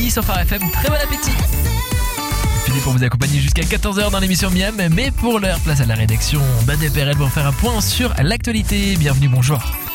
midi sur Phare FM. Très bon appétit. Fini pour vous accompagner jusqu'à 14h dans l'émission Miam. Mais pour l'heure, place à la rédaction d'ADPRL pour faire un point sur l'actualité. Bienvenue, bonjour.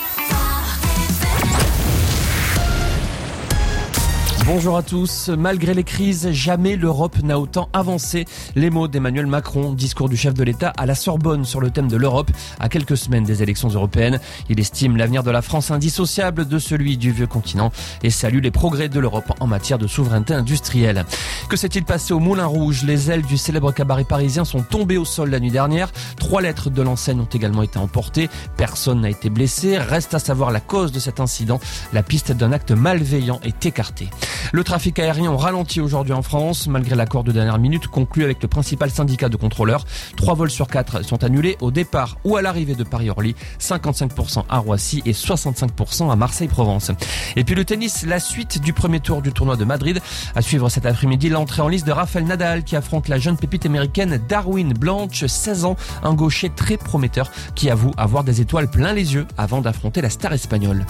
Bonjour à tous. Malgré les crises, jamais l'Europe n'a autant avancé. Les mots d'Emmanuel Macron, discours du chef de l'État à la Sorbonne sur le thème de l'Europe, à quelques semaines des élections européennes. Il estime l'avenir de la France indissociable de celui du vieux continent et salue les progrès de l'Europe en matière de souveraineté industrielle. Que s'est-il passé au Moulin Rouge ? Les ailes du célèbre cabaret parisien sont tombées au sol la nuit dernière. 3 lettres de l'enseigne ont également été emportées. Personne n'a été blessé. Reste à savoir la cause de cet incident. La piste d'un acte malveillant est écartée. Le trafic aérien ont ralenti aujourd'hui en France, malgré l'accord de dernière minute conclu avec le principal syndicat de contrôleurs. 3 vols sur 4 sont annulés au départ ou à l'arrivée de Paris-Orly, 55% à Roissy et 65% à Marseille-Provence. Et puis le tennis, la suite du premier tour du tournoi de Madrid. À suivre cet après-midi, l'entrée en lice de Rafael Nadal qui affronte la jeune pépite américaine Darwin Blanche, 16 ans, un gaucher très prometteur qui avoue avoir des étoiles plein les yeux avant d'affronter la star espagnole.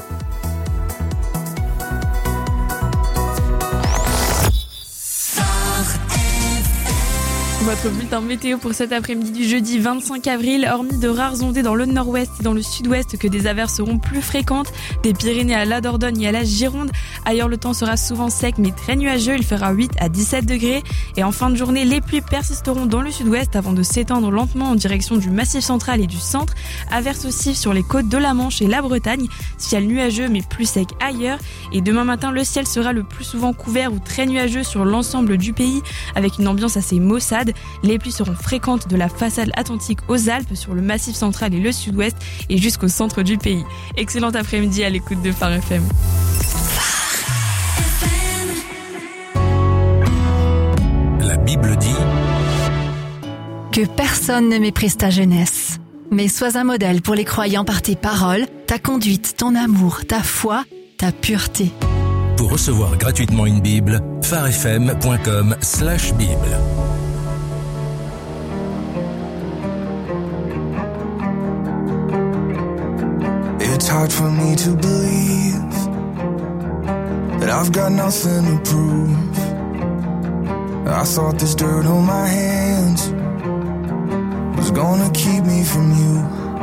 Votre bulletin météo pour cet après-midi du jeudi 25 avril, hormis de rares ondées dans le nord-ouest et dans le sud-ouest que des averses seront plus fréquentes, des Pyrénées à la Dordogne et à la Gironde. Ailleurs, le temps sera souvent sec mais très nuageux, il fera 8 à 17 degrés. Et en fin de journée, les pluies persisteront dans le sud-ouest avant de s'étendre lentement en direction du Massif central et du centre. Averses aussi sur les côtes de la Manche et la Bretagne, ciel nuageux mais plus sec ailleurs. Et demain matin, le ciel sera le plus souvent couvert ou très nuageux sur l'ensemble du pays avec une ambiance assez maussade. Les pluies seront fréquentes de la façade atlantique aux Alpes, sur le Massif central et le sud-ouest et jusqu'au centre du pays. Excellent après-midi à l'écoute de Phare FM. La Bible dit que personne ne méprise ta jeunesse, mais sois un modèle pour les croyants par tes paroles, ta conduite, ton amour, ta foi, ta pureté. pour recevoir gratuitement une Bible, pharefm.com/Bible. It's hard for me to believe that I've got nothing to prove. I thought this dirt on my hands was gonna keep me from you.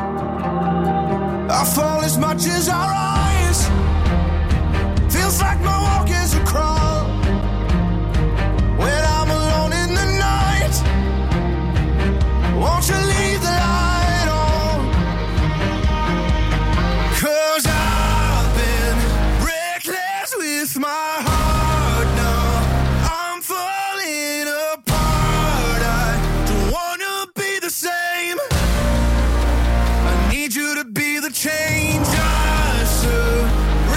I fall as much as I rise. Feels like my walk is a crawl. When I'm alone in the night, won't you leave the light on? 'Cause I've been reckless with my heart now. I'm falling apart. I don't wanna be the same. I need you to be the change I surrender.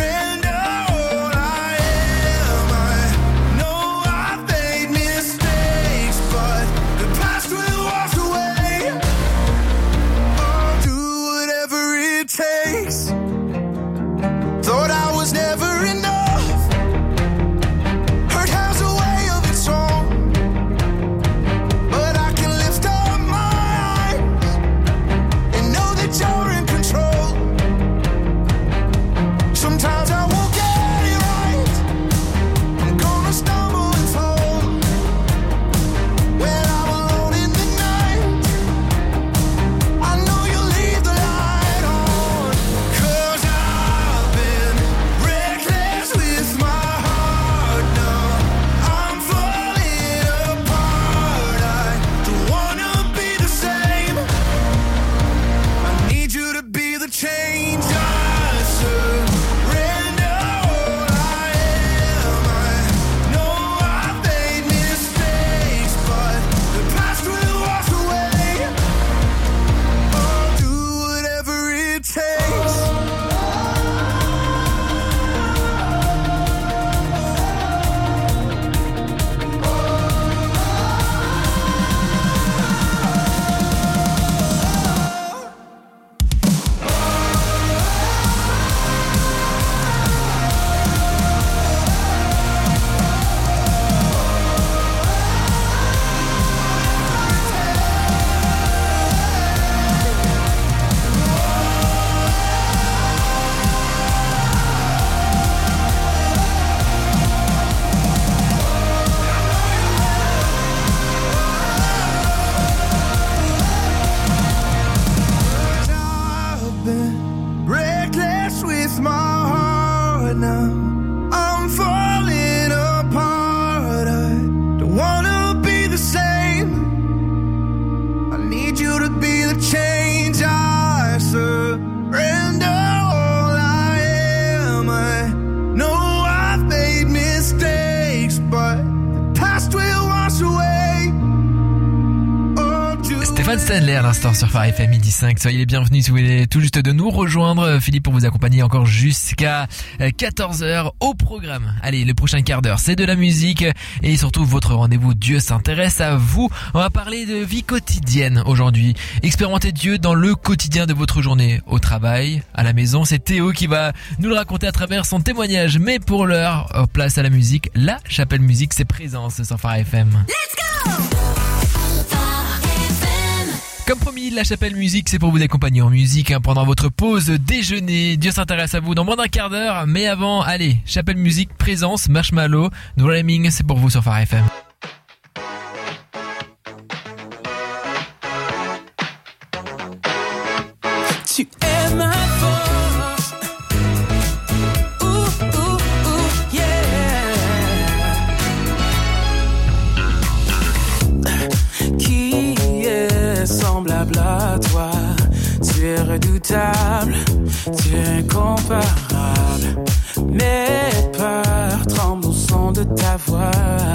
Rod Stanley à l'instant sur Phare FM midi 5. Soyez les bienvenus si vous voulez tout juste de nous rejoindre. Philippe pour vous accompagner encore jusqu'à 14h au programme. Allez, le prochain quart d'heure, c'est de la musique et surtout votre rendez-vous Dieu s'intéresse à vous. On va parler de vie quotidienne aujourd'hui. Expérimentez Dieu dans le quotidien de votre journée. Au travail, à la maison, c'est Théo qui va nous le raconter à travers son témoignage. Mais pour l'heure, place à la musique. La Chapelle Musique, c'est Présence sur Phare FM. Let's go! Comme promis, la Chapelle Musique, c'est pour vous accompagner en musique pendant votre pause déjeuner. Dieu s'intéresse à vous dans moins d'un quart d'heure. Mais avant, allez, Chapelle Musique, Présence, Marshmallow, No Rhyming, c'est pour vous sur Phare FM. Tu es ma force. Qui est semblable à toi? Tu es redoutable, tu es incomparable. Mes peurs tremblent au son de ta voix.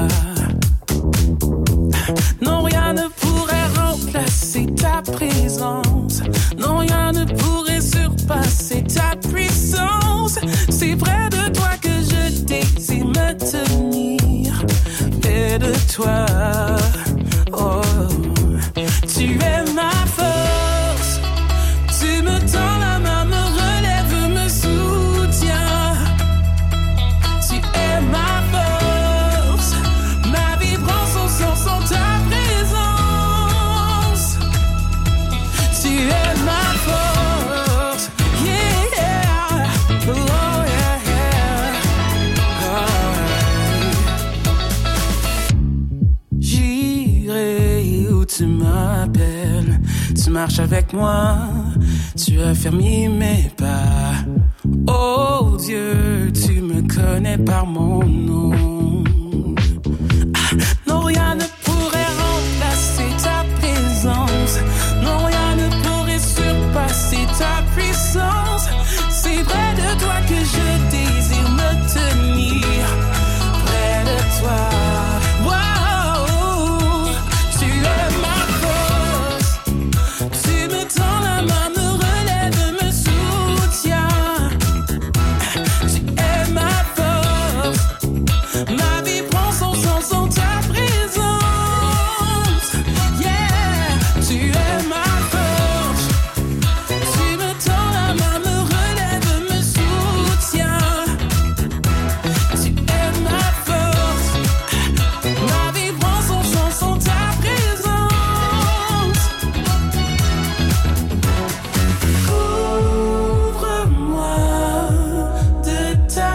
Non, rien ne pourrait remplacer ta présence. Non, rien ne pourrait surpasser ta puissance. C'est près de toi que je désire me tenir. Près de toi, oh, tu es ma force. Tu me tends la main, me relève, me soutiens. Tu es ma force. Ma vie prend son sens en ta présence. Tu es ma force. Yeah. Oh, yeah, yeah. Oh. J'irai où tu m'appelles. Tu marches avec moi. Tu as fermé mes pas. Oh Dieu, tu me connais par mon nom. Non, rien ne pourrait remplacer ta présence. Non, rien ne pourrait surpasser ta puissance. C'est près de toi que je désire me tenir. Près de toi. Wow, tu es ma force. Tu me tends la main, me relève, me soutiens. Tu es ma force. Ma vie prend son sens en ta présence. Yeah, tu es ma force. Tu me tends la main, me relève, me soutiens. Tu es ma force. Ma vie prend son sens en ta présence. Couvre-moi de ta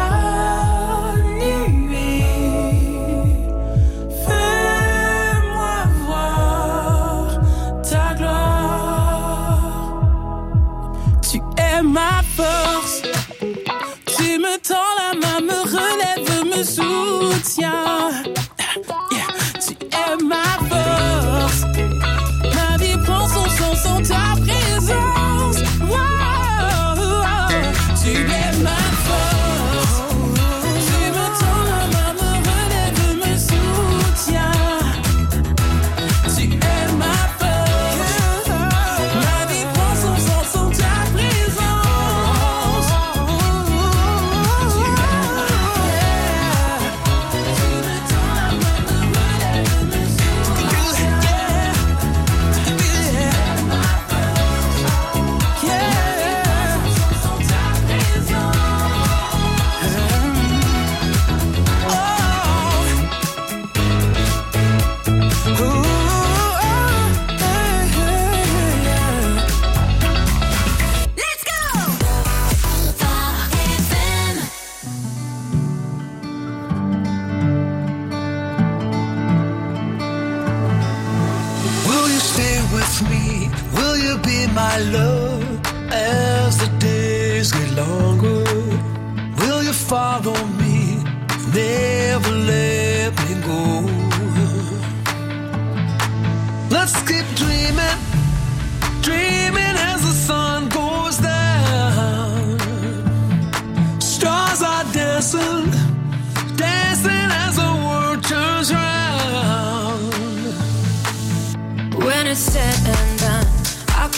nuée. Fais-moi voir ta gloire. Tu es ma force. Tu me tends la main, me relève, me soutiens. Yeah. Tu es ma force. Ma vie prend son sens en ta présence. Wow. Tu es ma force. Tu me tends la main, me relève, me soutiens. Tu es ma force. Ma vie prend son sens en ta présence. Tu es ma force. Tu me tends la main, me relève, me soutiens. Let's go! Phare FM. Will you stay with me? Will you be my love as the days get longer? Will you follow me? Never let me go. Let's keep dreaming, dreaming as the sun goes down. Stars are dancing, dancing as the world turns round. When it's said and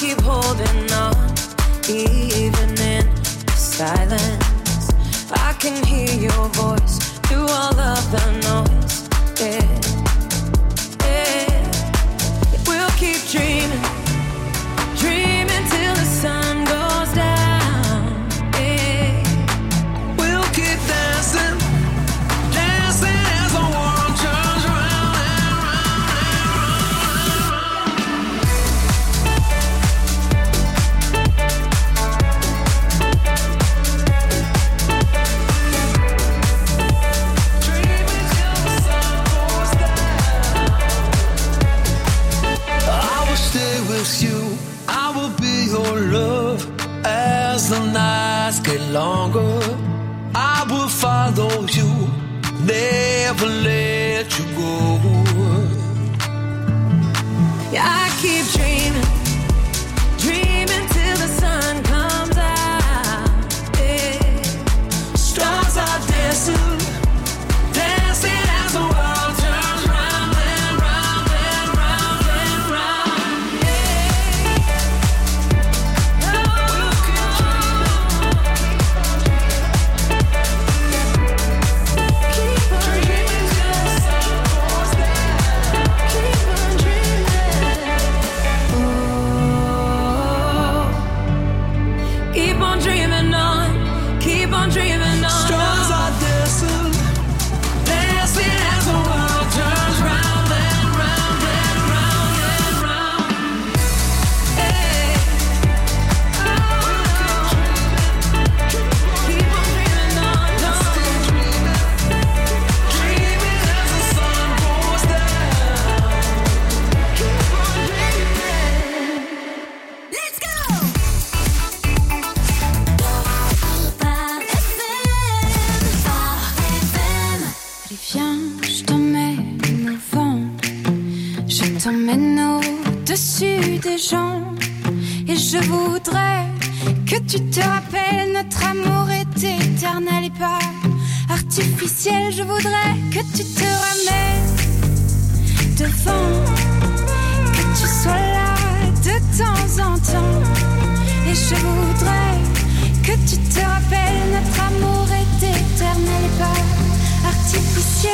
keep holding on, even in silence. I can hear your voice through all of the noise. Yeah, yeah. We'll keep dreaming, dreaming till the sun goes down. Yeah. We'll keep dancing, dancing as the world turns round and round and dreaming till the sun goes down. I will stay with you, I will be your love as the nights get longer. I will follow you, never let you go. Yeah, I keep dreaming, dreaming till the sun comes out. Yeah. Stars are dancing, dancing as the world turns round and round and round and round. We'll keep dreaming till the sun goes down. Keep on dreaming. Oh, keep on dreaming on, keep on dreaming on. Stars are dancing, dancing as the world turns round and round and round and round. Hey. Oh, keep on dreaming on, Dreaming as the sun goes down. keep on dreaming. Let's go. Allez viens, je t'emmène au vent, je t'emmène au-dessus des gens. Et je voudrais que tu te rappelles, notre amour est éternel et pas artificiel. Je voudrais que tu te ramènes devant, que tu sois là de temps en temps. Et je voudrais que tu te rappelles, notre amour est éternel et pas artificiel.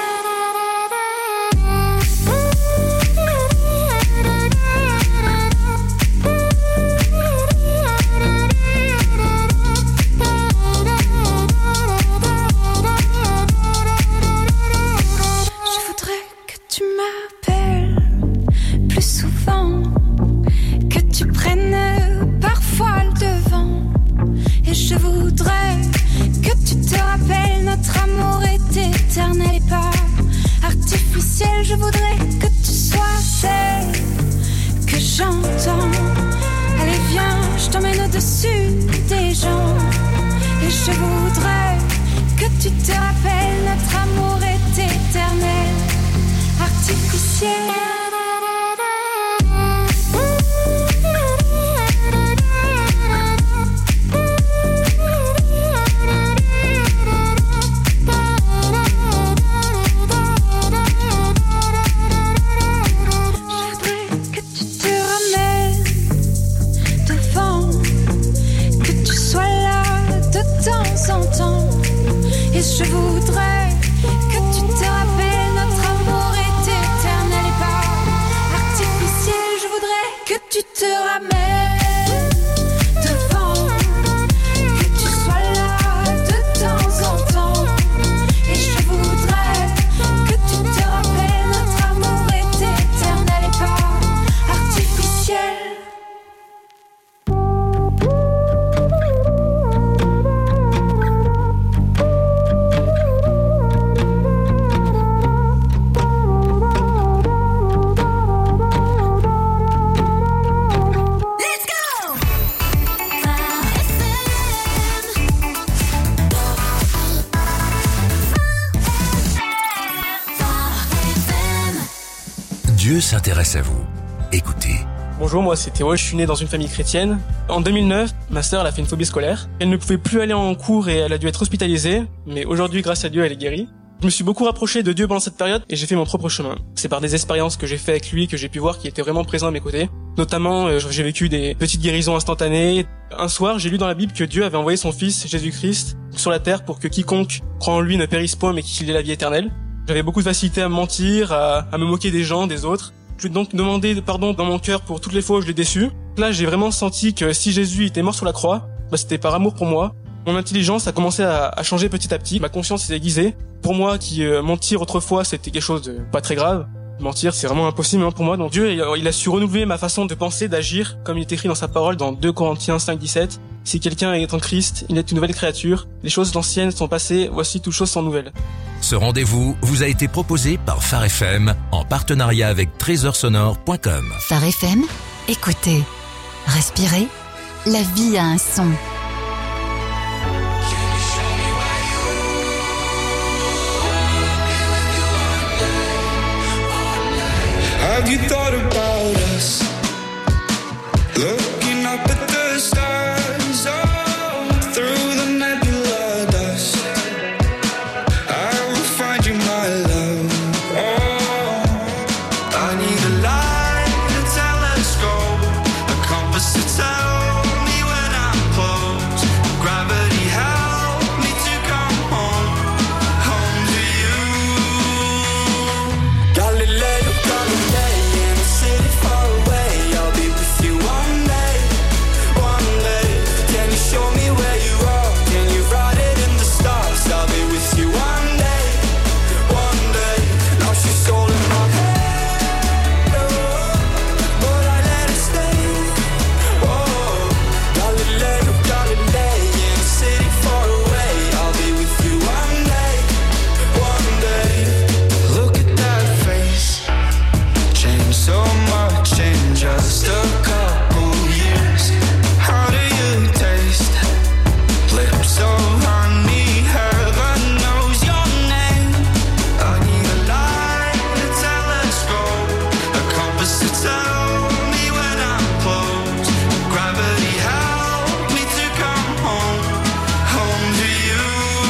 Je voudrais que tu m'appelles plus souvent, que tu prennes parfois le devant. Et je voudrais que tu te rappelles, notre amour est éternel et pas artificiel. Je voudrais que tu sois celle que j'entends. Allez viens, je t'emmène au-dessus des gens. Et je voudrais que tu te rappelles, notre amour est éternel, artificiel. Je voudrais que tu te ramènes devant, que tu sois là de temps en temps. Et je voudrais que tu te rappelles, notre amour est éternel et pas artificiel. Je voudrais que tu te ramènes devant, que tu sois là de temps en temps. Et je voudrais que tu te rappelles, notre amour est éternel et pas artificiel. Let's go. Dieu s'intéresse à vous. Écoutez. Bonjour, moi c'est Théo, je suis né dans une famille chrétienne. En 2009, ma sœur elle a fait une phobie scolaire. Elle ne pouvait plus aller en cours et elle a dû être hospitalisée, mais aujourd'hui, grâce à Dieu, elle est guérie. Je me suis beaucoup rapproché de Dieu pendant cette période et j'ai fait mon propre chemin. C'est par des expériences que j'ai fait avec lui que j'ai pu voir qu'il était vraiment présent à mes côtés. Notamment, j'ai vécu des petites guérisons instantanées. Un soir, j'ai lu dans la Bible que Dieu avait envoyé son Fils, Jésus-Christ, sur la terre pour que quiconque croit en lui ne périsse point mais qu'il ait la vie éternelle. J'avais beaucoup de facilité à me mentir, à me moquer des gens, des autres. Je lui ai donc demandé pardon dans mon cœur pour toutes les fois où je l'ai déçu. Là, j'ai vraiment senti que si Jésus était mort sur la croix, c'était par amour pour moi. Mon intelligence a commencé à changer petit à petit. Ma conscience s'est aiguisée. Pour moi, qui mentir autrefois, c'était quelque chose de pas très grave. Mentir, c'est vraiment impossible pour moi. Donc Dieu, il a su renouveler ma façon de penser, d'agir, comme il est écrit dans sa parole dans 2 Corinthiens 5:17. Si quelqu'un est en Christ, il est une nouvelle créature. Les choses anciennes sont passées, voici toutes choses sont nouvelles. Ce rendez-vous vous a été proposé par Phare FM en partenariat avec trésorsonore.com. Phare FM, écoutez, respirez, la vie a un son. Have you thought about us? Looking up at the stars, oh, through the nebula dust. I will find you, my love. Oh, I need a light, a telescope, a compass to tell me when I'm close. Gravity help me to come home, home to you. Galileo, Galilei, in a city far away. I'll be with you one day, one day. Can you show me where you are? Can you write it in the stars? I'll be with you one day, one day. Now she's all in my head, oh, but I let it stay. Oh, Galileo, Galilei, in a city far away. I'll be with you one day, one day. Look at that face, changed so much in just a couple years. How do you taste? Lips so honey, heaven knows your name. I need a light, a telescope, a compass to tell me when I'm close. Gravity help me to come home, home to you.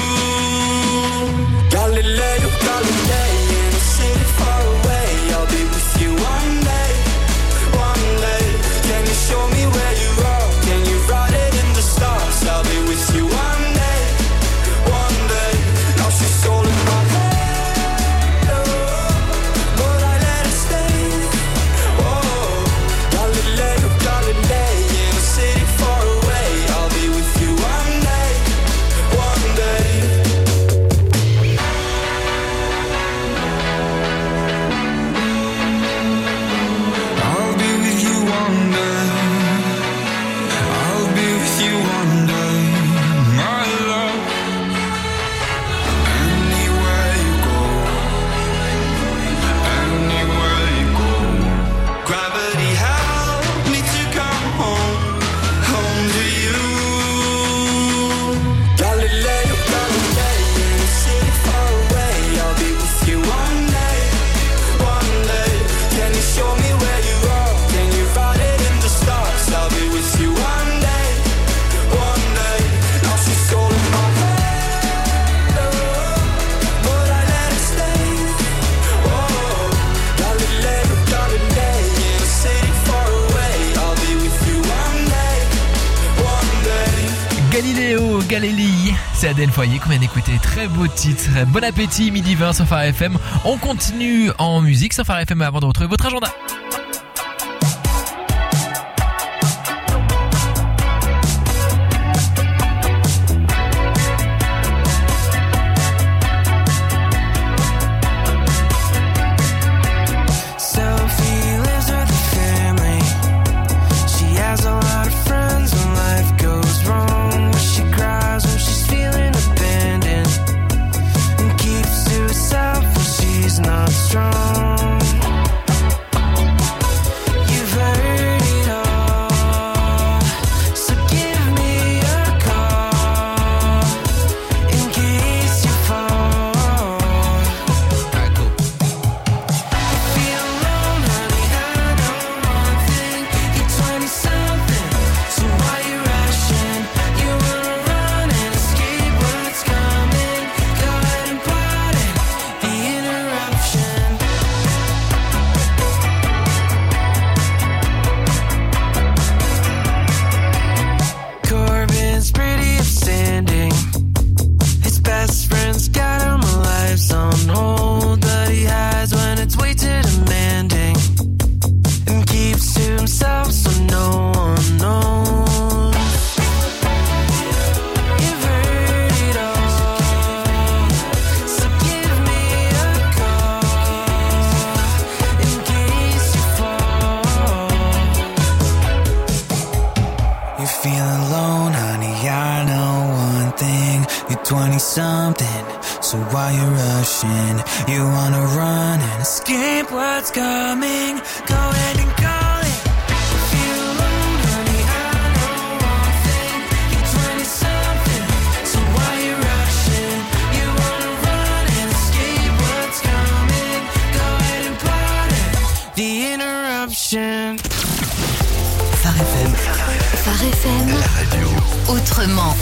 Galileo, Galilei, in a city far away. I'll be with you one day, one day. Can you show me where you are? Can you write it in the stars? I'll be with you one day, one day. Now she's all in my head, oh, but I let it stay. Oh, Galileo, Galilei, in a city far away. I'll be with you one day, one day. I'll be with you one day. I'll be with you one day, my love. Anywhere you go, anywhere you go. Gravity help me to come home, home to you. Galileo, Galilei, in a city far away. I'll be with you one day, one day. Can you show me where you are? Can you write it in the stars? I'll be with you one day, one day. Now she's all in my head, oh, but I let it stay. Oh, Galileo, Galilei, in a city far away. I'll be with you one day, one day. Galiléo, Galilei, c'est Adèle Foyer qu'on vient d'écouter. Très beau titre. Bon appétit, midi 20 sur Phare FM. On continue en musique sur Phare FM avant de retrouver votre agenda. Sophie lives with a family. She has a lot of friends when life goes wrong. She cries when she's feeling abandoned and keeps to herself when she's not strong. You wanna run and escape what's coming. Go ahead and call it. Feel alone, honey, I know one thing. You're 20-something, so why you rushing? You wanna run and escape what's coming. Go ahead and pardon the interruption. Phare FM. Phare FM. La radio. Autrement.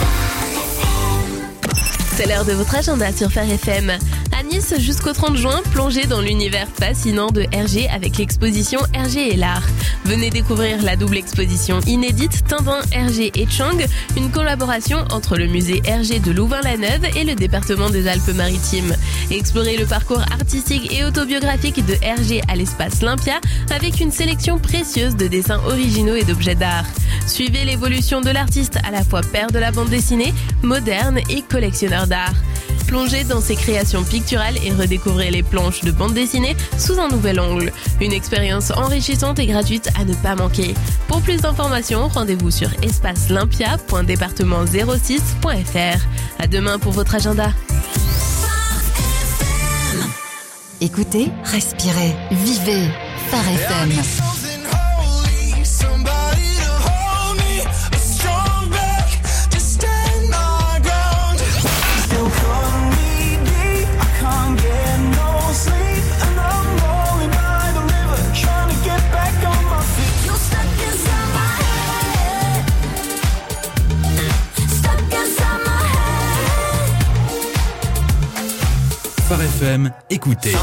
C'est l'heure de votre agenda sur Phare FM. À Nice, jusqu'au 30 juin, plongez dans l'univers fascinant de Hergé avec l'exposition Hergé et l'art. Venez découvrir la double exposition inédite Tintin, Hergé et Chang, une collaboration entre le musée Hergé de Louvain-la-Neuve et le département des Alpes-Maritimes. Explorez le parcours artistique et autobiographique de Hergé à l'espace Lympia avec une sélection précieuse de dessins originaux et d'objets d'art. Suivez l'évolution de l'artiste à la fois père de la bande dessinée, moderne et collectionneur d'art. Plongez dans ses créations picturales et redécouvrez les planches de bande dessinée sous un nouvel angle. Une expérience enrichissante et gratuite à ne pas manquer. Pour plus d'informations, rendez-vous sur espacelympia.département06.fr. À demain pour votre agenda. Écoutez, respirez, vivez. Phare FM. Phare FM, écoutez.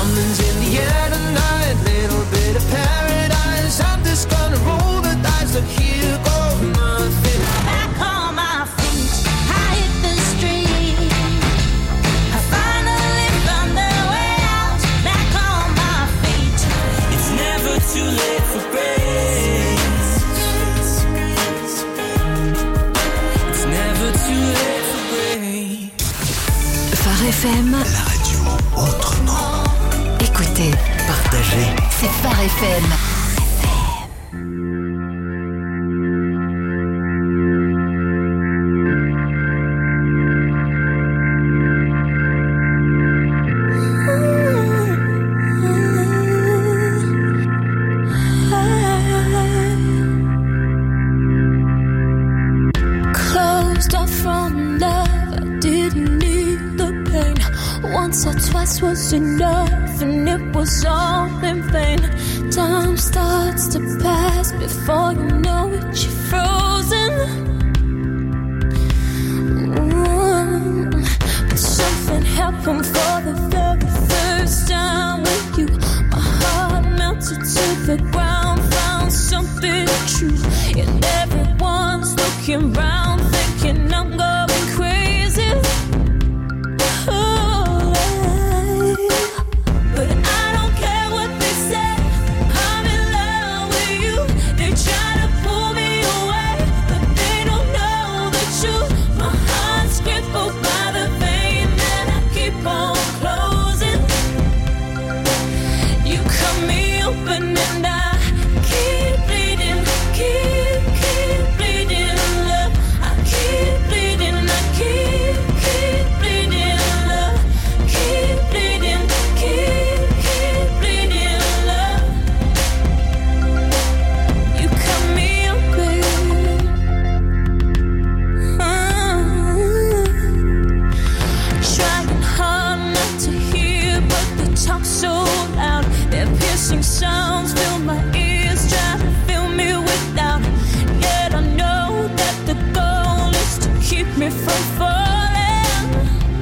Phare FM. La radio autrement. Écoutez, partagez. C'est Phare FM. Closed off from love, I didn't need the pain. Once or twice was enough, and it was all in vain. Time starts to pass before you know it, you're frozen. But something happened for the very first time with you. My heart melted to the ground, found something true, and everyone's looking round, thinking I'm going crazy. But I don't care what they say, I'm in love with you. They try to pull me away, but they don't know the truth. My heart's crippled by the pain that I keep on closing. You cut me open and I keep bleeding, keep bleeding, love. I keep bleeding, I keep bleeding, love. Keep bleeding, keep bleeding, love. You cut me open. Trying hard not to hear, but the talk so loud. Their piercing sounds fill my ears, try to fill me with doubt. Yet I know that the goal is to keep me from falling.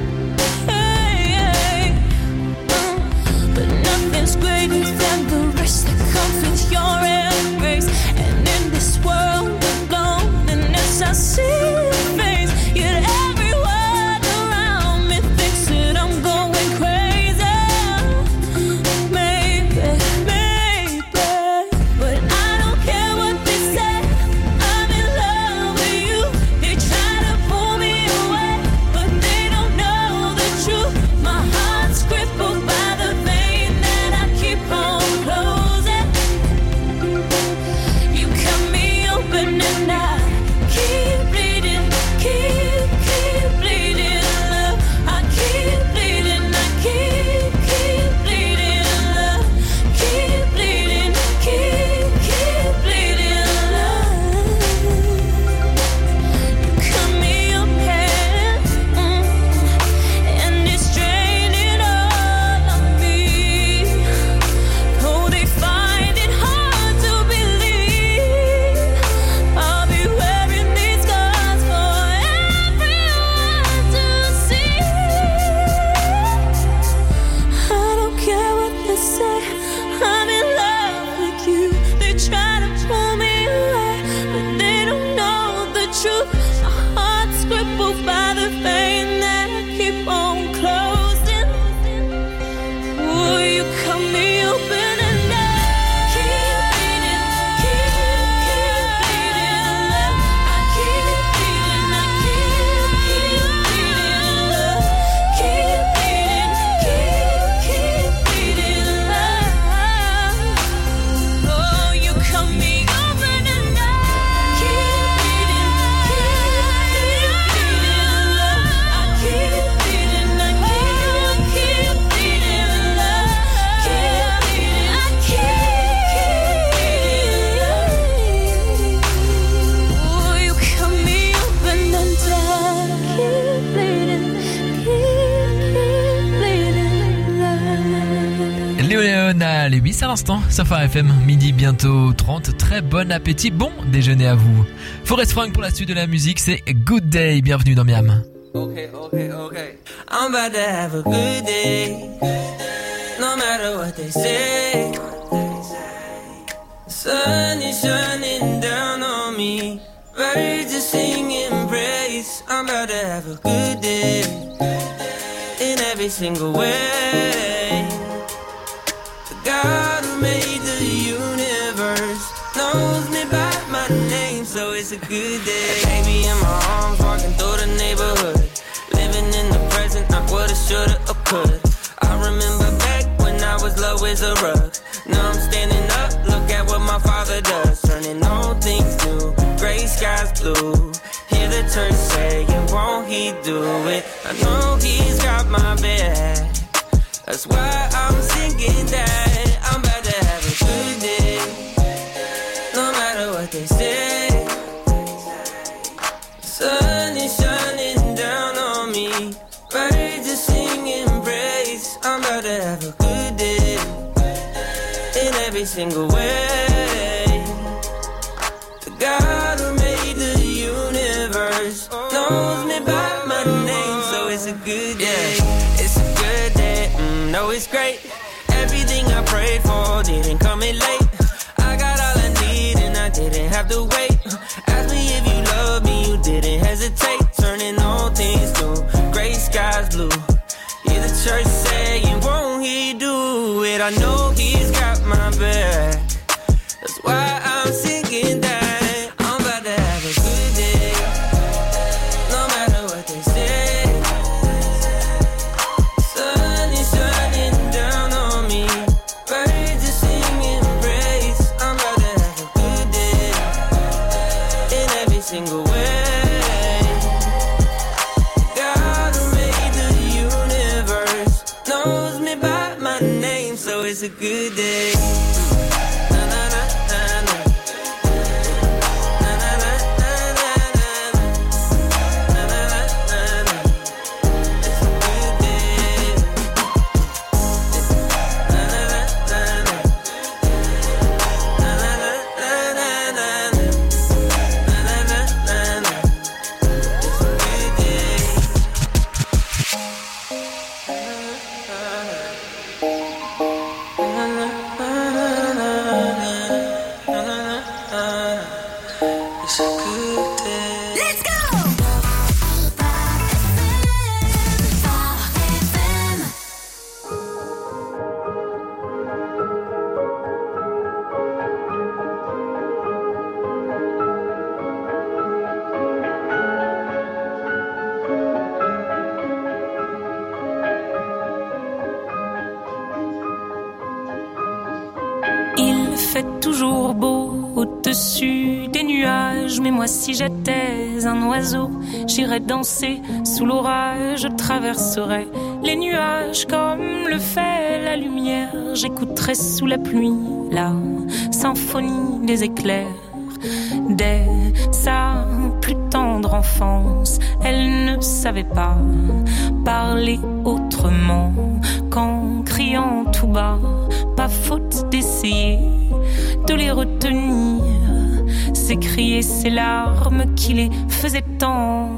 Hey, but nothing's greater than the rest that comes with your embrace. And in this world of loneliness, I see your face. Yet everyone around me thinks that I'm going crazy. Maybe Léona Lewis à l'instant, Safar FM, midi bientôt 30, très bon appétit, bon déjeuner à vous. Forest Frank pour la suite de la musique, c'est Good Day, bienvenue dans Miam. Okay. I'm about to have a good day, no matter what they say. Sun is shining down on me, birds are singing praise. I'm about to have a good day, in every single way. The God who made the universe knows me by my name, so it's a good day. Baby in my arms, walking through the neighborhood, living in the present, not what I shoulda or could. I remember back when I was low as a rug. Now I'm standing up, look at what my father does, turning all things new, gray skies blue. Hear the church saying, won't he do it? I know he's got my back, that's why I'm singing that. I'm about to have a good day, no matter what they say. Sun is shining down on me, birds are singing praise. I'm about to have a good day, in every single way. The God who made the universe knows me by my name, so it's a good day. It's a good day, no it's great. Everything I prayed for didn't come in late. I got all I need and I didn't have to wait. Ask me if you love me, you didn't hesitate. Turning all things new, gray skies blue. Hear the church saying, won't he do it? I know he's got my back, that's why I'm singing that. I'm about to have a good day, no matter what they say. Sun is shining down on me, birds are singing praise. I'm about to have a good day, in every single way. God who made the universe knows me by my name, so it's a good day. Toujours beau au-dessus des nuages, mais moi si j'étais un oiseau, j'irais danser sous l'orage, je traverserais les nuages comme le fait la lumière, j'écouterais sous la pluie la symphonie des éclairs. Dès sa plus tendre enfance, elle ne savait pas parler autrement qu'en criant tout bas, pas faute d'essayer de les retenir, s'écrier ces larmes qui les faisaient tant.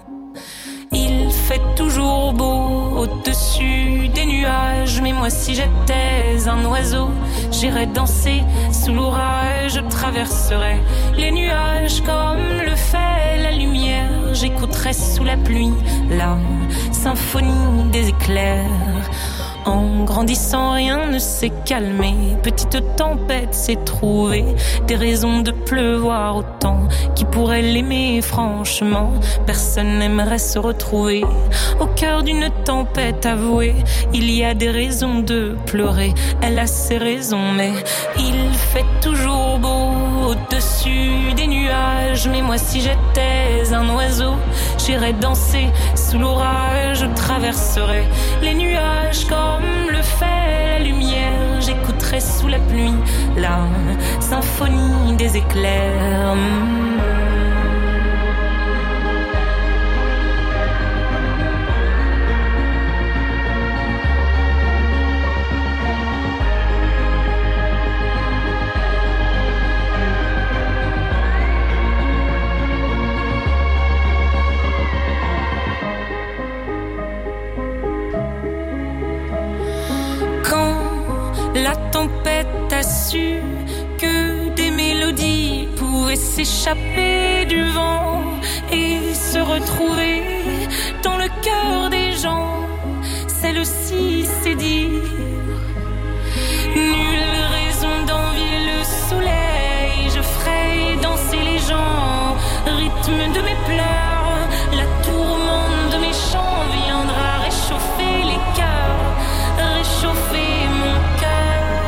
Il fait toujours beau au-dessus des nuages, mais moi si j'étais un oiseau, j'irais danser sous l'orage, je traverserais les nuages comme le fait la lumière, j'écouterais sous la pluie la symphonie des éclairs. En grandissant, rien ne s'est calmé. Petite tempête s'est trouvée, des raisons de pleuvoir autant. Qui pourrait l'aimer franchement? Personne n'aimerait se retrouver au cœur d'une tempête avouée. Il y a des raisons de pleurer, elle a ses raisons, mais il fait toujours beau au-dessus des nuages. Mais moi si j'étais un oiseau, j'irais danser sous l'orage, je traverserais les nuages comme le fait la lumière, j'écouterai sous la pluie la symphonie des éclairs. La tempête a su que des mélodies pouvaient s'échapper du vent et se retrouver dans le cœur des gens. Celle-ci, c'est dire nulle raison d'envier le soleil. Je ferai danser les gens, rythme de mes pleurs. La tourmente de mes chants viendra réchauffer les cœurs, réchauffer mon cœur.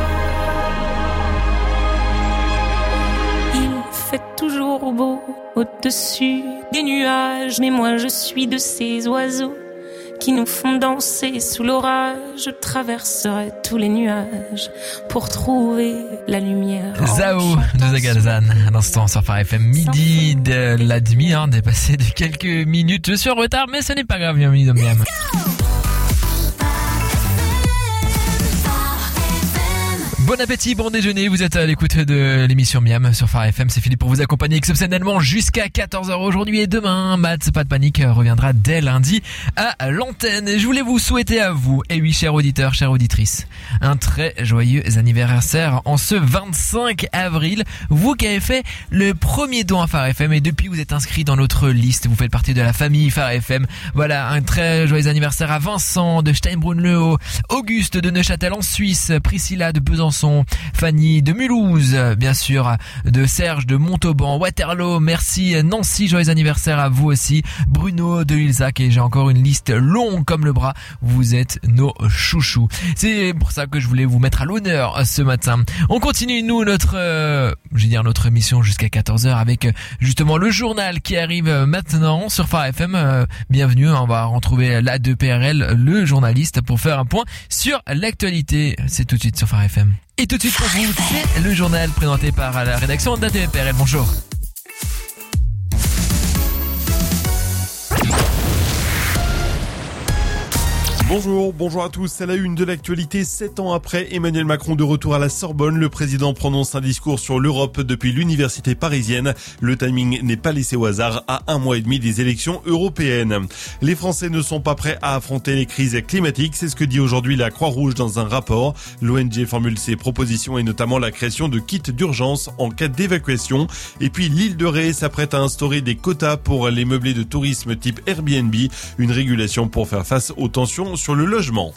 Il fait toujours beau au-dessus des nuages, mais moi je suis de ces oiseaux qui nous font danser sous l'orage. Je traverserai tous les nuages pour trouver la lumière. Zao de Zagalzan, à l'instant sur Phare FM, midi de la demi, dépassé de quelques minutes. Je suis en retard, mais ce n'est pas grave, bienvenue dans Miam. Bon appétit, bon déjeuner, vous êtes à l'écoute de l'émission Miam sur Phare FM, c'est Philippe pour vous accompagner exceptionnellement jusqu'à 14h aujourd'hui et demain. Maths, pas de panique, reviendra dès lundi à l'antenne. Et je voulais vous souhaiter à vous, et oui, chers auditeurs, chères auditrices, un très joyeux anniversaire en ce 25 avril. Vous qui avez fait le premier don à Phare FM et depuis vous êtes inscrit dans notre liste, vous faites partie de la famille Phare FM. Voilà, un très joyeux anniversaire à Vincent de Steinbrunn-le-Haut, Auguste de Neuchâtel en Suisse, Priscilla de Besançon, Fanny de Mulhouse, bien sûr, de Serge de Montauban, Waterloo, merci Nancy, joyeux anniversaire à vous aussi, Bruno de Ilzac, et j'ai encore une liste longue comme le bras, vous êtes nos chouchous. C'est pour ça que je voulais vous mettre à l'honneur ce matin. On continue, nous, notre émission jusqu'à 14h avec justement le journal qui arrive maintenant sur Phare FM. Bienvenue, on va retrouver l'A2PRL, le journaliste, pour faire un point sur l'actualité. C'est tout de suite sur Phare FM. Et tout de suite pour vous, c'est le journal présenté par la rédaction d'A2PRL. Bonjour. Bonjour à tous. À la une de l'actualité, 7 ans après Emmanuel Macron de retour à la Sorbonne, le président prononce un discours sur l'Europe depuis l'université parisienne. Le timing n'est pas laissé au hasard à 1 mois et demi des élections européennes. Les Français ne sont pas prêts à affronter les crises climatiques, c'est ce que dit aujourd'hui la Croix-Rouge dans un rapport. L'ONG formule ses propositions et notamment la création de kits d'urgence en cas d'évacuation. Et puis l'île de Ré s'apprête à instaurer des quotas pour les meublés de tourisme type Airbnb, une régulation pour faire face aux tensions sur le logement.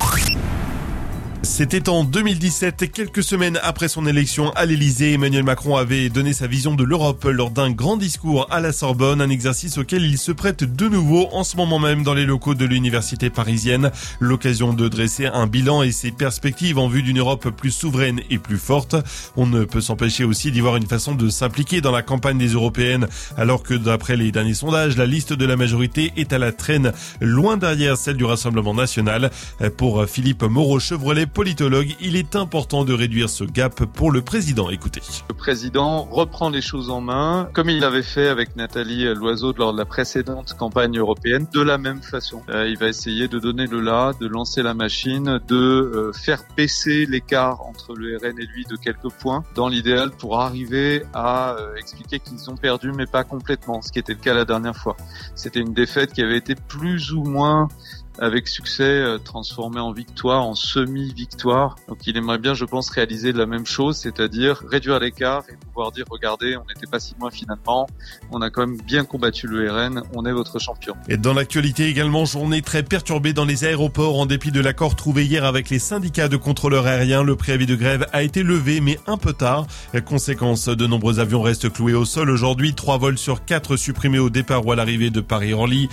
C'était en 2017, quelques semaines après son élection à l'Elysée. Emmanuel Macron avait donné sa vision de l'Europe lors d'un grand discours à la Sorbonne, un exercice auquel il se prête de nouveau en ce moment même dans les locaux de l'université parisienne. L'occasion de dresser un bilan et ses perspectives en vue d'une Europe plus souveraine et plus forte. On ne peut s'empêcher aussi d'y voir une façon de s'impliquer dans la campagne des européennes, alors que d'après les derniers sondages, la liste de la majorité est à la traîne, loin derrière celle du Rassemblement national. Pour Philippe Moreau-Chevrolet, politologue, il est important de réduire ce gap pour le président. Écoutez. Le président reprend les choses en main, comme il l'avait fait avec Nathalie Loiseau lors de la précédente campagne européenne, de la même façon. Il va essayer de donner le là, de lancer la machine, de faire baisser l'écart entre le RN et lui de quelques points, dans l'idéal pour arriver à expliquer qu'ils ont perdu, mais pas complètement, ce qui était le cas la dernière fois. C'était une défaite qui avait été plus ou moins avec succès transformé en victoire, en semi-victoire. Donc il aimerait bien, je pense, réaliser la même chose, c'est-à-dire réduire l'écart et pouvoir dire, regardez, on n'était pas si loin finalement, on a quand même bien combattu le RN, on est votre champion. Et dans l'actualité également, journée très perturbée dans les aéroports en dépit de l'accord trouvé hier avec les syndicats de contrôleurs aériens. Le préavis de grève a été levé, mais un peu tard. Conséquence, de nombreux avions restent cloués au sol aujourd'hui. 3 vols sur 4 supprimés au départ ou à l'arrivée de Paris-Orly.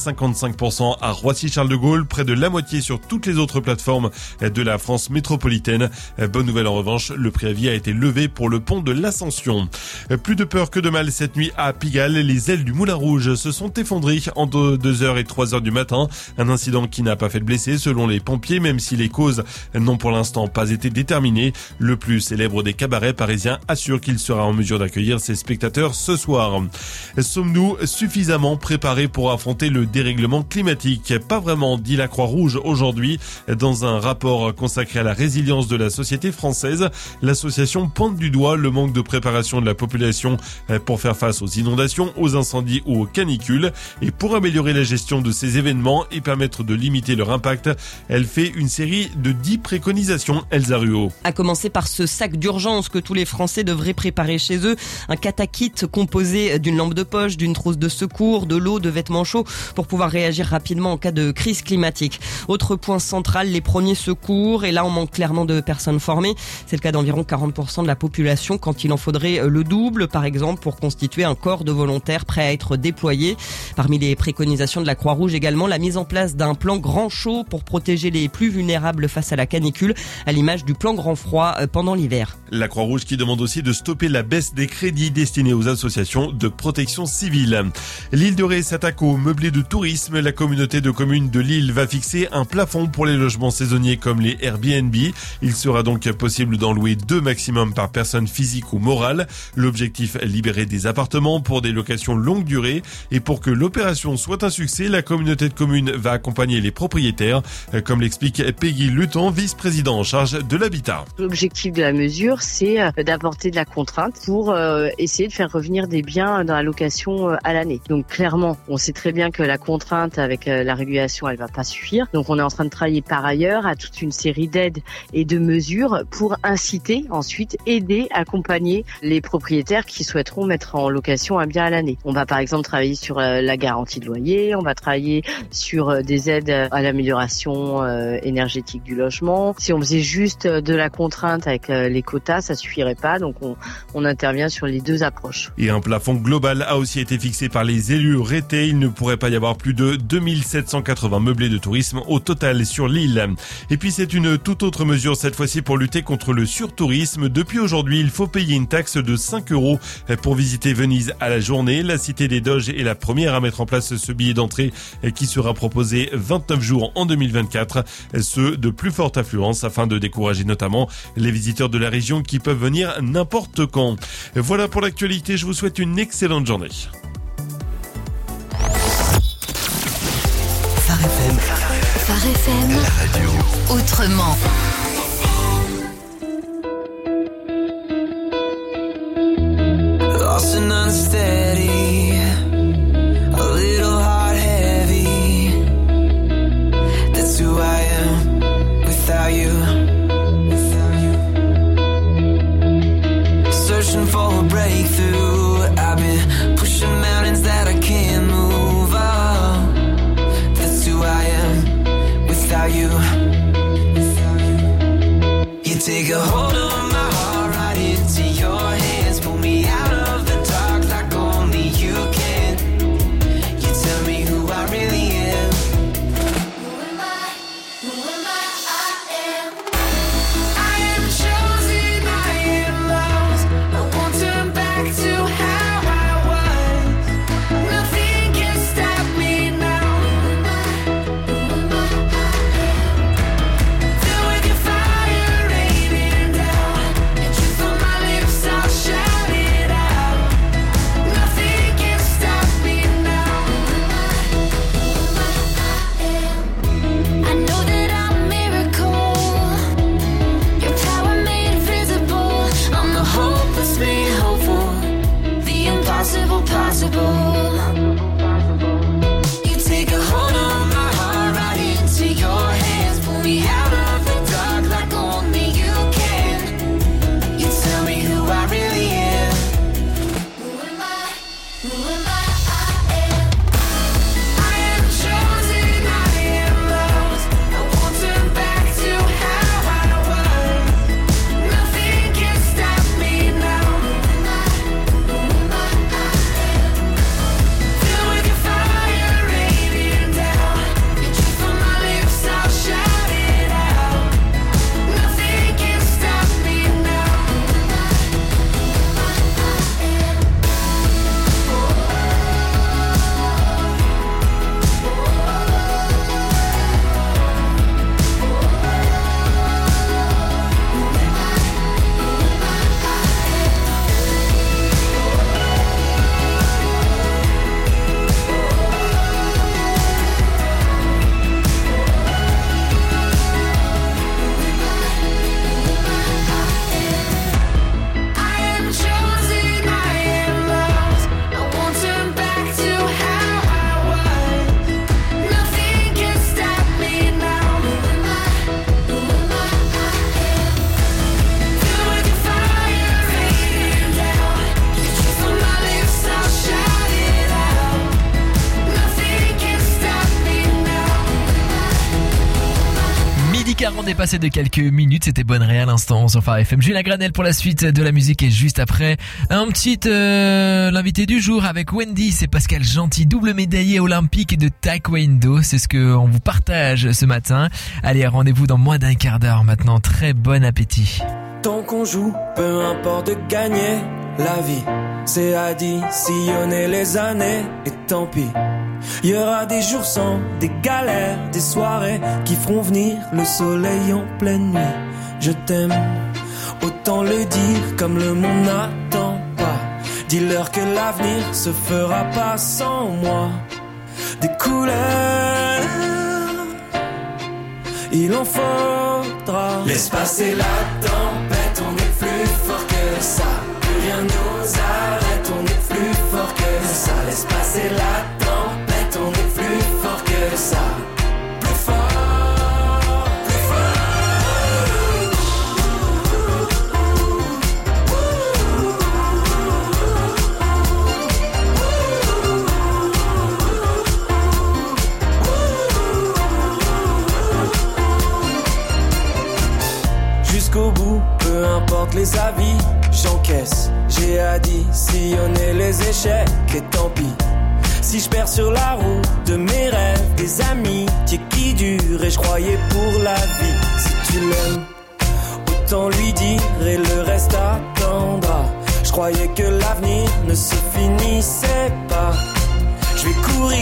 55% à Roissy-Charles de Gaulle, près de la moitié sur toutes les autres plateformes de la France métropolitaine. Bonne nouvelle en revanche, le préavis a été levé pour le pont de l'Ascension. Plus de peur que de mal cette nuit à Pigalle, les ailes du Moulin Rouge se sont effondrées entre 2h et 3h du matin. Un incident qui n'a pas fait de blessés selon les pompiers, même si les causes n'ont pour l'instant pas été déterminées. Le plus célèbre des cabarets parisiens assure qu'il sera en mesure d'accueillir ses spectateurs ce soir. Sommes-nous suffisamment préparés pour affronter le dérèglement climatique ? Pas vraiment, dit la Croix-Rouge aujourd'hui. Dans un rapport consacré à la résilience de la société française, l'association pointe du doigt le manque de préparation préparation de la population pour faire face aux inondations, aux incendies ou aux canicules. Et pour améliorer la gestion de ces événements et permettre de limiter leur impact, elle fait une série de 10 préconisations. Elsa Ruot. À commencer par ce sac d'urgence que tous les Français devraient préparer chez eux. Un catakit composé d'une lampe de poche, d'une trousse de secours, de l'eau, de vêtements chauds pour pouvoir réagir rapidement en cas de crise climatique. Autre point central, les premiers secours. Et là, on manque clairement de personnes formées. C'est le cas d'environ 40% de la population quand il en faudrait le double, par exemple, pour constituer un corps de volontaires prêts à être déployés. Parmi les préconisations de la Croix-Rouge également, la mise en place d'un plan grand chaud pour protéger les plus vulnérables face à la canicule, à l'image du plan grand froid pendant l'hiver. La Croix-Rouge qui demande aussi de stopper la baisse des crédits destinés aux associations de protection civile. L'île de Ré s'attaque aux meublés de tourisme. La communauté de communes de l'île va fixer un plafond pour les logements saisonniers comme les Airbnb. Il sera donc possible d'en louer 2 maximum par personne physique ou morale. L'objectif, libérer des appartements pour des locations longue durée. Et pour que l'opération soit un succès, la communauté de communes va accompagner les propriétaires, comme l'explique Peggy Luton, vice-président en charge de l'habitat. L'objectif de la mesure, c'est d'apporter de la contrainte pour essayer de faire revenir des biens dans la location à l'année. Donc clairement, on sait très bien que la contrainte avec la régulation, elle va pas suffire. Donc on est en train de travailler par ailleurs à toute une série d'aides et de mesures pour inciter, ensuite aider, accompagner les propriétaires qui souhaiteront mettre en location un bien à l'année. On va par exemple travailler sur la garantie de loyer, on va travailler sur des aides à l'amélioration énergétique du logement. Si on faisait juste de la contrainte avec les quotas, ça suffirait pas. Donc on intervient sur les 2 approches. Et un plafond global a aussi été fixé par les élus rétés. Il ne pourrait pas y avoir plus de 2780 meublés de tourisme au total sur l'île. Et puis c'est une toute autre mesure cette fois-ci pour lutter contre le surtourisme. Depuis aujourd'hui, il faut payer une taxe de 5 € pour visiter Venise à la journée. La Cité des Doges est la première à mettre en place ce billet d'entrée qui sera proposé 29 jours en 2024. Ceux de plus forte affluence afin de décourager notamment les visiteurs de la région qui peuvent venir n'importe quand. Voilà pour l'actualité, je vous souhaite une excellente journée. Phare FM. Phare FM. La radio. Autrement. Lost and unsteady, a little heart heavy. That's who I am without you. Searching for a breakthrough, I've been pushing mountains that I can't move up. That's who I am without you. You take a hold of my heart right into your hands, pull me out of the dark like only you can. You tell me who I really am. Who am I? I am. I am chosen, I am lost. I won't turn back to how I was. Nothing can stop me now. Who am I? Filled with your fire raining down. avant de dépasser de quelques minutes, c'était Bonne Ré à l'instant sur Phare FM. Julien Granel pour la suite de la musique et juste après un petit l'invité du jour avec Wendy, c'est Pascal Gentil, double médaillé olympique de taekwondo. C'est ce que on vous partage ce matin. Allez, rendez-vous dans moins d'un quart d'heure maintenant. Très bon appétit. Tant qu'on joue, peu importe de gagner la vie, c'est additionner les années et tant pis. Il y aura des jours sans, des galères, des soirées qui feront venir le soleil en pleine nuit. Je t'aime, autant le dire comme le monde n'attend pas. Dis-leur que l'avenir se fera pas sans moi. Des couleurs, il en faudra. Laisse passer la tempête, on est plus fort que ça. Plus rien nous arrête, on est plus fort que ça. Laisse passer la tempête, on est plus fort que ça. Plus fort, plus jusqu'au bout, peu importe les avis, j'encaisse. J'ai additionné les échecs et tant pis. Si je perds sur la route de mes rêves, des amitiés qui durent et je croyais pour la vie. Si tu l'aimes, autant lui dire et le reste attendra. Je croyais que l'avenir ne se finissait pas. Je vais courir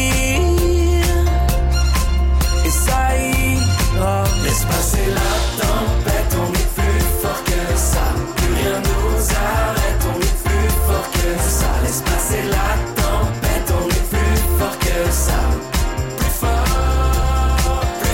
et ça ira. Laisse passer la tempête, on est plus fort que ça. Plus rien nous arrête, on est plus fort que ça. Laisse passer la tempête, on est plus fort que ça. Plus fort, plus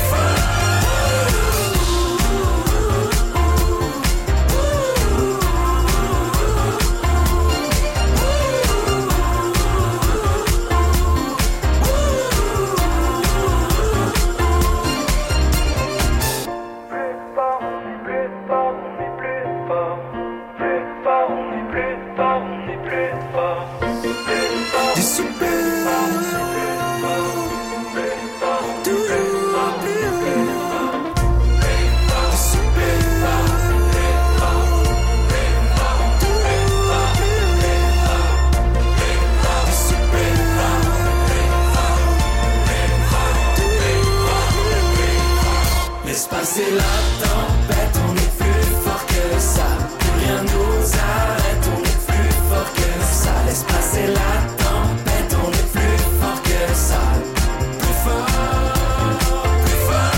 passer la tempête, on est plus fort que ça. Plus rien nous arrête, on est plus fort que ça. Laisse passer la tempête, on est plus fort que ça. Plus fort, plus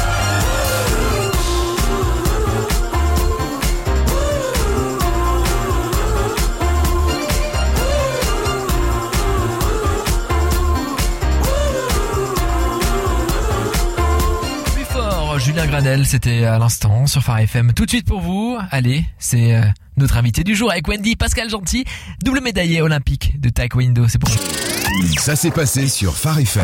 Julien Granel, c'était à l'instant sur Phare FM. Tout de suite pour vous, allez, c'est notre invité du jour avec Wendy, Pascal Gentil, double médaillé olympique de taekwondo, c'est pour vous. Ça s'est passé sur Phare FM.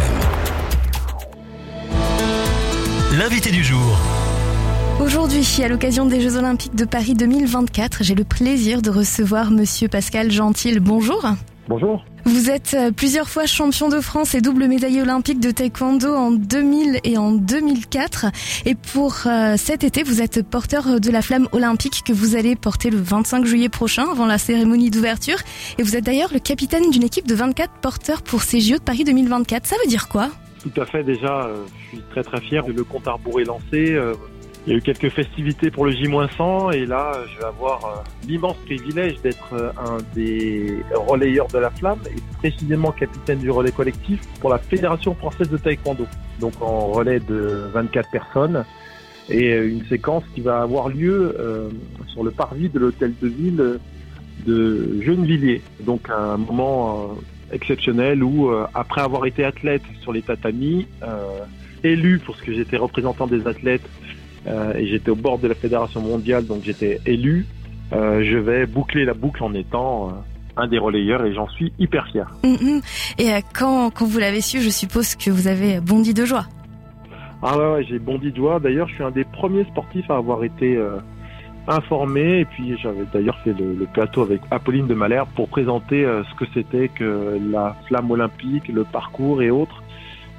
L'invité du jour. Aujourd'hui, à l'occasion des Jeux Olympiques de Paris 2024, j'ai le plaisir de recevoir Monsieur Pascal Gentil. Bonjour. Bonjour. Vous êtes plusieurs fois champion de France et double médaillé olympique de taekwondo en 2000 et en 2004. Et pour cet été, vous êtes porteur de la flamme olympique que vous allez porter le 25 juillet prochain avant la cérémonie d'ouverture. Et vous êtes d'ailleurs le capitaine d'une équipe de 24 porteurs pour ces JO de Paris 2024. Ça veut dire quoi ? Tout à fait, déjà, je suis très fier. Le compte à rebours est lancé. Il y a eu quelques festivités pour le J-100 et là, je vais avoir l'immense privilège d'être un des relayeurs de la flamme et précisément capitaine du relais collectif pour la Fédération française de taekwondo. Donc en relais de 24 personnes et une séquence qui va avoir lieu sur le parvis de l'hôtel de ville de Gennevilliers. Donc un moment exceptionnel où après avoir été athlète sur les tatamis, élu pour ce que j'étais représentant des athlètes, et j'étais au bord de la fédération mondiale, donc j'étais élu. Je vais boucler la boucle en étant un des relayeurs et j'en suis hyper fier. Et quand vous l'avez su, je suppose que vous avez bondi de joie. Ah ouais, j'ai bondi de joie. D'ailleurs, je suis un des premiers sportifs à avoir été informé. Et puis, j'avais d'ailleurs fait le plateau avec Apolline de Malherbe pour présenter ce que c'était que la flamme olympique, le parcours et autres.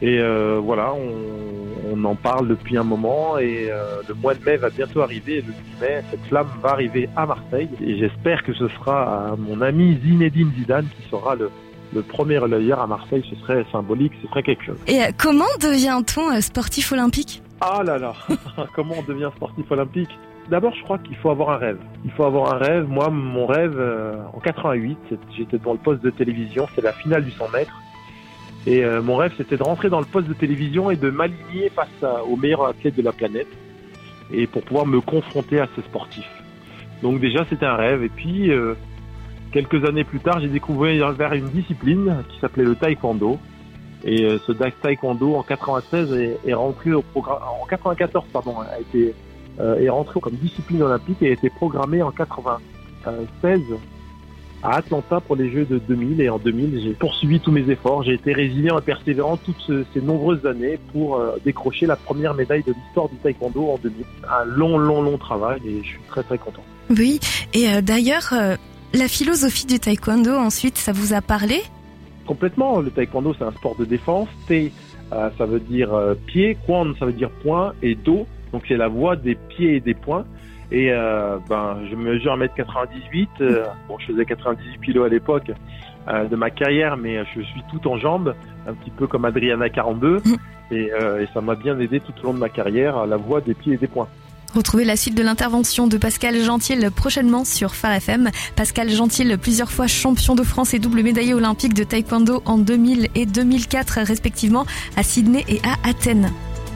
Et voilà, on en parle depuis un moment et le mois de mai va bientôt arriver. Et le 10 mai, cette flamme va arriver à Marseille. Et j'espère que ce sera mon ami Zinedine Zidane qui sera le premier relayeur à Marseille. Ce serait symbolique, ce serait quelque chose. Et comment devient-on sportif olympique ? Ah là là, comment on devient sportif olympique ? D'abord, je crois qu'il faut avoir un rêve. Il faut avoir un rêve. Moi, mon rêve, en 88, j'étais devant le poste de télévision. C'est la finale du 100 mètres. Et mon rêve, c'était de rentrer dans le poste de télévision et de m'aligner face aux meilleurs athlètes de la planète. Et pour pouvoir me confronter à ces sportifs. Donc déjà, c'était un rêve. Et puis, quelques années plus tard, j'ai découvert une discipline qui s'appelait le taekwondo. Et ce taekwondo, en 96, est rentré au programme... En 94, pardon, est rentré comme discipline olympique et a été programmé en 96 à Atlanta pour les Jeux de 2000. Et en 2000, j'ai poursuivi tous mes efforts. J'ai été résilient et persévérant toutes ces nombreuses années pour décrocher la première médaille de l'histoire du taekwondo en 2000. Un long travail et je suis très très content. Oui, et d'ailleurs, la philosophie du taekwondo, ensuite, ça vous a parlé ? Complètement. Le taekwondo, c'est un sport de défense. Ça veut dire pied, kwan, ça veut dire poing, et do. Donc c'est la voie des pieds et des poings. Et je mesure 1m98. Je faisais 98 kilos à l'époque de ma carrière, mais je suis tout en jambes, un petit peu comme Adriana Carambeu. Et ça m'a bien aidé tout au long de ma carrière à la voie des pieds et des poings. Retrouvez la suite de l'intervention de Pascal Gentil prochainement sur Phare FM. Pascal Gentil, plusieurs fois champion de France et double médaillé olympique de taekwondo en 2000 et 2004 respectivement à Sydney et à Athènes.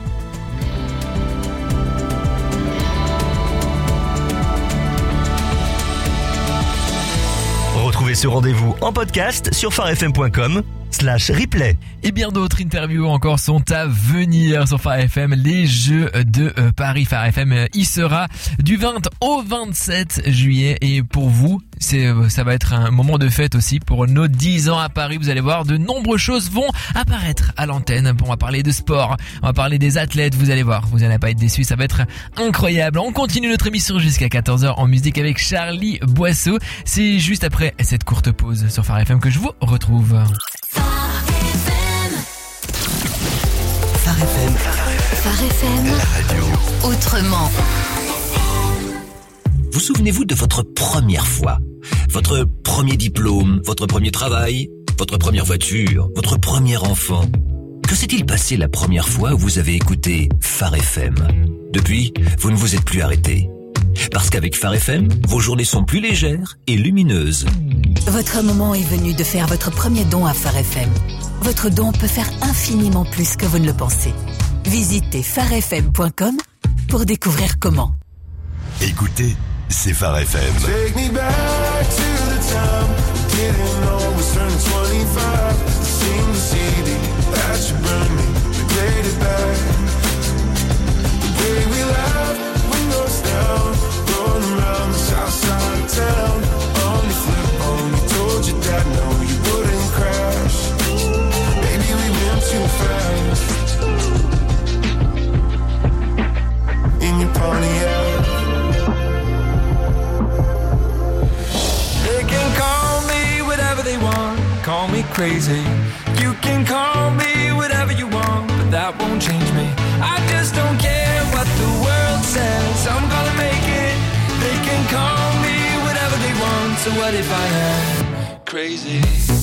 Retrouvez ce rendez-vous en podcast sur pharefm.com/replay. Et bien d'autres interviews encore sont à venir sur Phare FM. Les Jeux de Paris, Phare FM y sera du 20 au 27 juillet. Et pour vous, ça va être un moment de fête aussi pour nos 10 ans à Paris. Vous allez voir, de nombreuses choses vont apparaître à l'antenne. On va parler de sport, on va parler des athlètes. Vous allez voir, vous n'allez pas être déçus, ça va être incroyable. On continue notre émission jusqu'à 14h en musique avec Charlie Boisseau. C'est juste après cette courte pause sur Phare FM que je vous retrouve. Phare FM. Phare FM. La radio. Autrement. Vous souvenez-vous de votre première fois? Votre premier diplôme, votre premier travail, votre première voiture, votre premier enfant? Que s'est-il passé la première fois où vous avez écouté Phare FM? Depuis, vous ne vous êtes plus arrêté. Parce qu'avec Phare FM, vos journées sont plus légères et lumineuses. Votre moment est venu de faire votre premier don à Phare FM. Votre don peut faire infiniment plus que vous ne le pensez. Visitez pharefm.com pour découvrir comment. Écoutez, c'est Phare FM. Take me back to the time we didn't know was turning 25. Sing the CD that you burned me, we played it back. The way we laughed, windows down, rolling around the south side of town. On the flip phone, you told your dad no, you wouldn't crash. Maybe we went too fast. In your Pontiac. They want, call me crazy. You can call me whatever you want, but that won't change me. I just don't care what the world says. I'm gonna make it. They can call me whatever they want. So what if I am crazy?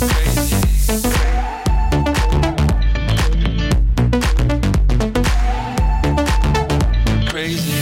Crazy.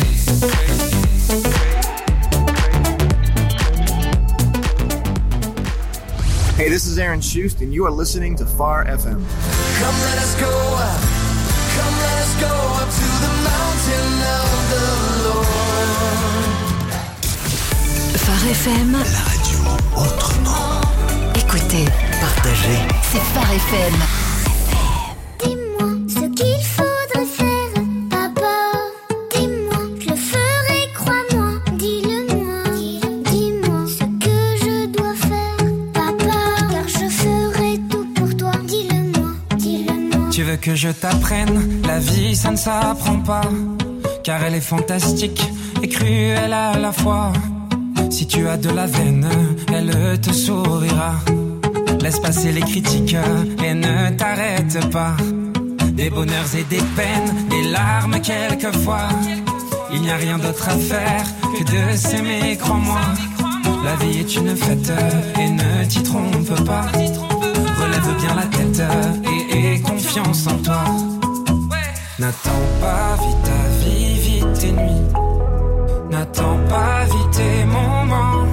Hey, this is Aaron Schust, and you are listening to Phare FM. Come let us go up. Come let us go up to the mountain of the Lord. Phare FM. La radio autrement. Écoutez, partagez. C'est Phare FM. Dis-moi ce qu'il faudrait faire, papa. Dis-moi, je le ferai, crois-moi. Dis-le-moi. Dis-moi ce que je dois faire, papa. Car je ferai tout pour toi. Dis-le-moi, dis-le-moi. Tu veux que je t'apprenne? La vie, ça ne s'apprend pas. Car elle est fantastique et cruelle à la fois. Si tu as de la veine, elle te sourira. Laisse passer les critiques et ne t'arrête pas. des bonheurs et des peines, des larmes quelquefois. Il n'y a rien d'autre à faire que de s'aimer, crois-moi. La vie est une fête et ne t'y trompe pas. Relève bien la tête et aie confiance en toi. N'attends pas, vis ta vie, vis tes nuits. N'attends pas, vis tes moments.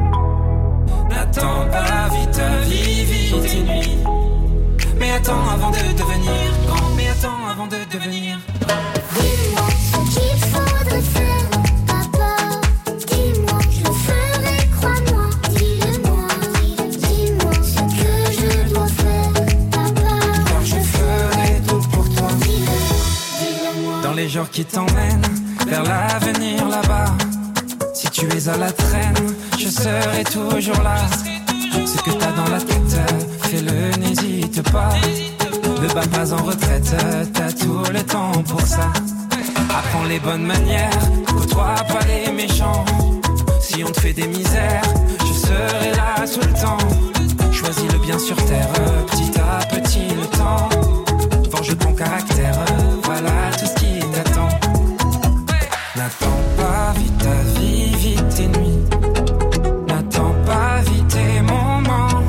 N'attends pas, vis ta vie, vis tes nuits. Mais attends avant de devenir grand. Mais attends avant de devenir grand. Dis-moi ce qu'il faudrait faire, papa. Dis-moi, je le ferai, crois-moi. Dis-le-moi, dis-moi ce que je dois faire, papa. Car je ferai tout pour toi. Dis-le-moi. Dans les jours qui t'emmènent vers l'avenir là-bas, si tu es à la traîne, je serai toujours là. Ce que t'as dans la tête, fais-le, n'hésite pas. Ne bats pas en retraite, t'as tout le temps pour ça. Apprends les bonnes manières, côtoie pas les méchants. Si on te fait des misères, je serai là tout le temps. Choisis le bien sur terre, petit à petit le temps. Forge ton caractère, voilà tout ce qui t'attend. N'attends pas, vis ta vie, vis tes nuits. N'attends pas, vis tes moments.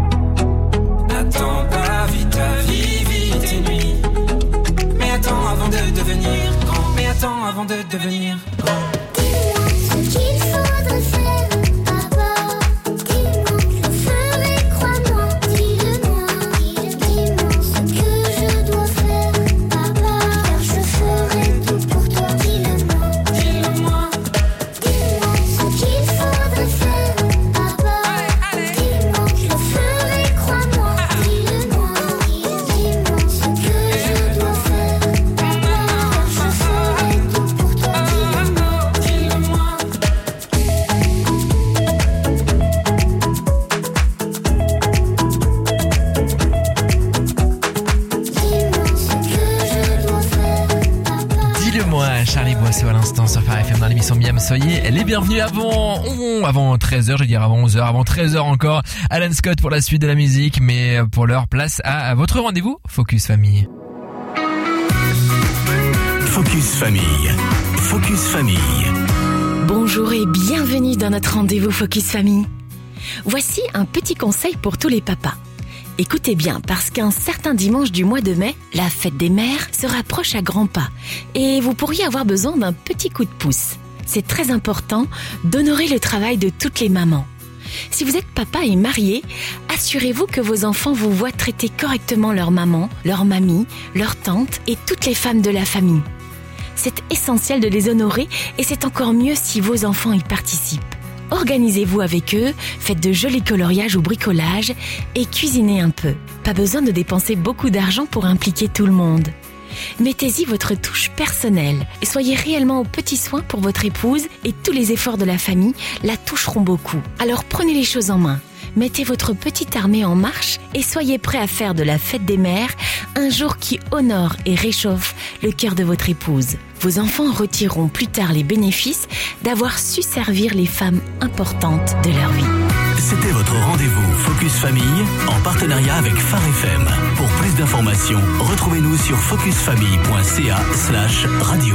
N'attends pas, vis ta vie, vis tes nuits. Mais attends avant de devenir grand. Mais attends avant de devenir grand. Dis-moi ce qu'il faudrait faire, papa. Dis-moi, je le ferai, crois-moi. Dis-le-moi, dis-moi ce que je dois faire, papa. Car je ferai tout pour toi. Dis-le-moi, dis-le-moi. Dis-moi ce qu'il faudrait faire, papa. Dis-moi, je le ferai, crois-moi. Dis-le-moi, dis-moi ce que je dois faire, papa. Car je ferai tout pour toi. Dis-le-moi. Dis-le-moi, Charlie Boisseau à l'instant sur Phare FM dans l'émission Miam. Soyez les bienvenus avant 13h, je vais dire avant 11h, avant 13h encore. Alan Scott pour la suite de la musique, mais pour l'heure, place à votre rendez-vous Focus Famille. Focus Famille. Focus Famille. Bonjour et bienvenue dans notre rendez-vous Focus Famille. Voici un petit conseil pour tous les papas. Écoutez bien, parce qu'un certain dimanche du mois de mai, la fête des mères se rapproche à grands pas et vous pourriez avoir besoin d'un petit coup de pouce. C'est très important d'honorer le travail de toutes les mamans. Si vous êtes papa et marié, assurez-vous que vos enfants vous voient traiter correctement leur maman, leur mamie, leur tante et toutes les femmes de la famille. C'est essentiel de les honorer et c'est encore mieux si vos enfants y participent. Organisez-vous avec eux, faites de jolis coloriages ou bricolage et cuisinez un peu. Pas besoin de dépenser beaucoup d'argent pour impliquer tout le monde. Mettez-y votre touche personnelle et soyez réellement aux petits soins pour votre épouse et tous les efforts de la famille la toucheront beaucoup. Alors prenez les choses en main. Mettez votre petite armée en marche et soyez prêts à faire de la fête des mères un jour qui honore et réchauffe le cœur de votre épouse. Vos enfants retireront plus tard les bénéfices d'avoir su servir les femmes importantes de leur vie. C'était votre rendez-vous Focus Famille en partenariat avec Phare FM. Pour plus d'informations, retrouvez-nous sur focusfamille.ca/radio.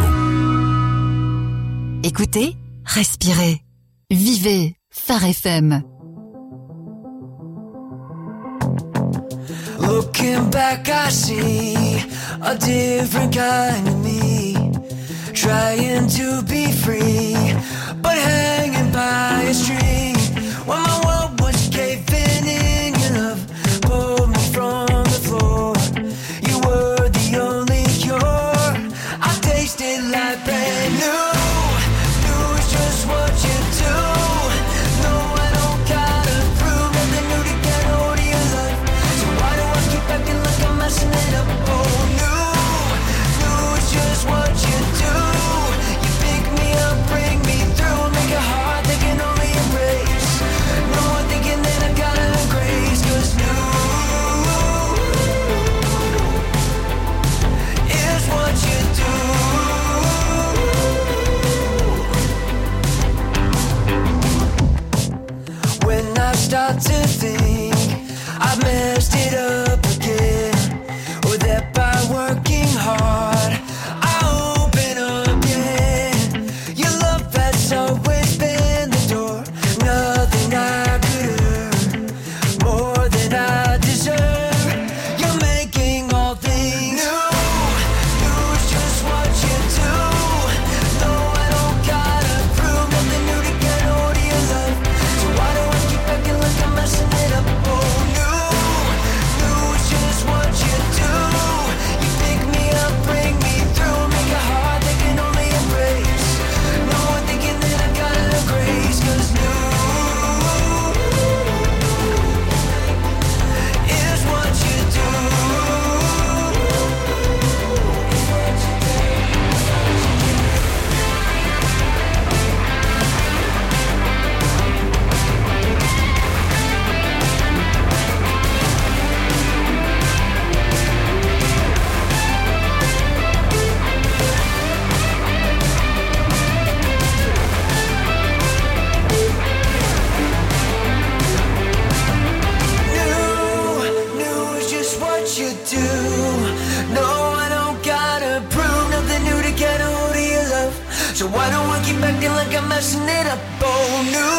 Écoutez, respirez, vivez Phare FM. Looking back, I see a different kind of me, trying to be free, but hanging by a string. When my world was caving in, your love pulled me from the floor. You were the only cure. I tasted like brand new. Knew it's just what you do. No, I don't gotta prove nothing new to get hold of your love. So why do I keep acting like I'm messing it up? Oh, knew it's just what you do. You pick me up, bring me through, make it hard. acting like I'm messing it up. Oh, new